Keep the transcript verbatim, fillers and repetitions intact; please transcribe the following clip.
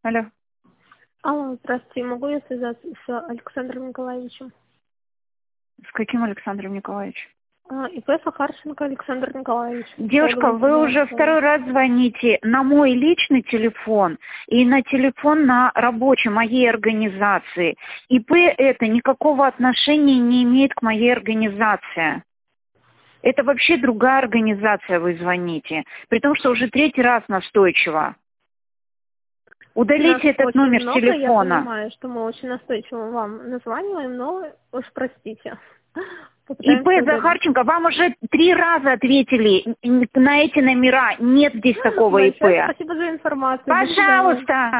Алло. Алло, здравствуйте. Могу я связаться с Александром Николаевичем? С каким Александром Николаевичем? А, ИП Сахарченко Александр Николаевич. Девушка, вы уже второй раз звоните на мой личный телефон и на телефон на рабочий моей организации. ИП это никакого отношения не имеет к моей организации. Это вообще другая организация, вы звоните. При том, что уже третий раз настойчиво. Удалите Нас этот очень номер много, телефона. Я понимаю, что мы очень настойчиво вам названиваем, но уж простите. ИП Захарченко, вам уже три раза ответили на эти номера. Нет здесь такого ИП. Большое спасибо за информацию. Пожалуйста.